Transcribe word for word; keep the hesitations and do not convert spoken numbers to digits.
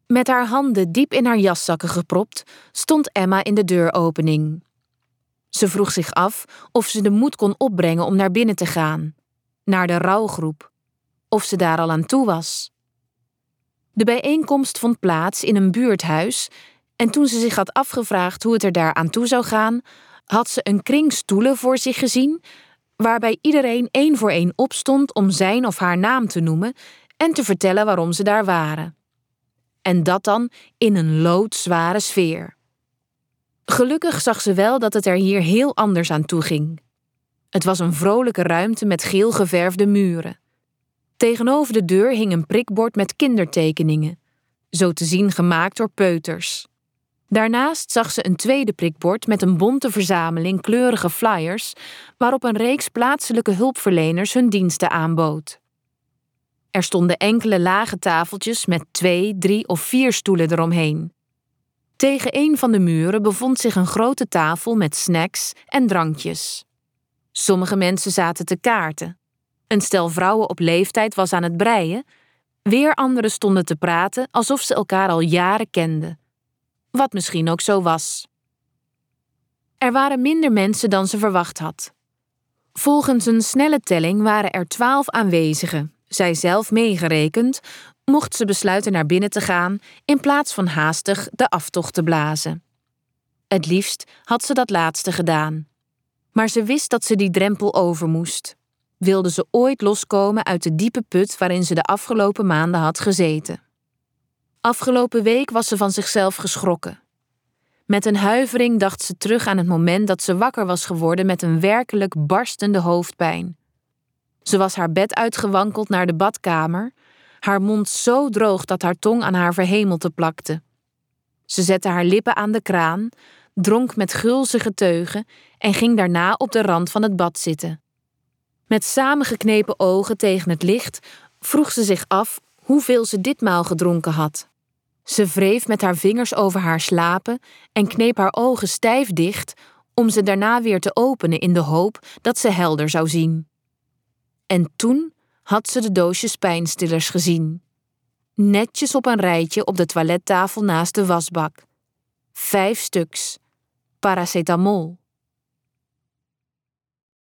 Met haar handen diep in haar jaszakken gepropt, stond Emma in de deuropening. Ze vroeg zich af of ze de moed kon opbrengen om naar binnen te gaan, naar de rouwgroep, of ze daar al aan toe was. De bijeenkomst vond plaats in een buurthuis en toen ze zich had afgevraagd hoe het er daar aan toe zou gaan, had ze een kring stoelen voor zich gezien, waarbij iedereen één voor één opstond om zijn of haar naam te noemen en te vertellen waarom ze daar waren. En dat dan in een loodzware sfeer. Gelukkig zag ze wel dat het er hier heel anders aan toe ging. Het was een vrolijke ruimte met geel geverfde muren. Tegenover de deur hing een prikbord met kindertekeningen, zo te zien gemaakt door peuters. Daarnaast zag ze een tweede prikbord met een bonte verzameling kleurige flyers, waarop een reeks plaatselijke hulpverleners hun diensten aanbood. Er stonden enkele lage tafeltjes met twee, drie of vier stoelen eromheen. Tegen een van de muren bevond zich een grote tafel met snacks en drankjes. Sommige mensen zaten te kaarten. Een stel vrouwen op leeftijd was aan het breien. Weer anderen stonden te praten alsof ze elkaar al jaren kenden. Wat misschien ook zo was. Er waren minder mensen dan ze verwacht had. Volgens een snelle telling waren er twaalf aanwezigen, zij zelf meegerekend, mocht ze besluiten naar binnen te gaan in plaats van haastig de aftocht te blazen. Het liefst had ze dat laatste gedaan. Maar ze wist dat ze die drempel over moest. Wilde ze ooit loskomen uit de diepe put waarin ze de afgelopen maanden had gezeten. Afgelopen week was ze van zichzelf geschrokken. Met een huivering dacht ze terug aan het moment dat ze wakker was geworden met een werkelijk barstende hoofdpijn. Ze was haar bed uitgewankeld naar de badkamer, haar mond zo droog dat haar tong aan haar verhemelte plakte. Ze zette haar lippen aan de kraan, dronk met gulzige teugen en ging daarna op de rand van het bad zitten. Met samengeknepen ogen tegen het licht vroeg ze zich af hoeveel ze ditmaal gedronken had. Ze wreef met haar vingers over haar slapen en kneep haar ogen stijf dicht om ze daarna weer te openen in de hoop dat ze helder zou zien. En toen had ze de doosjes pijnstillers gezien. Netjes op een rijtje op de toilettafel naast de wasbak. Vijf stuks. Paracetamol.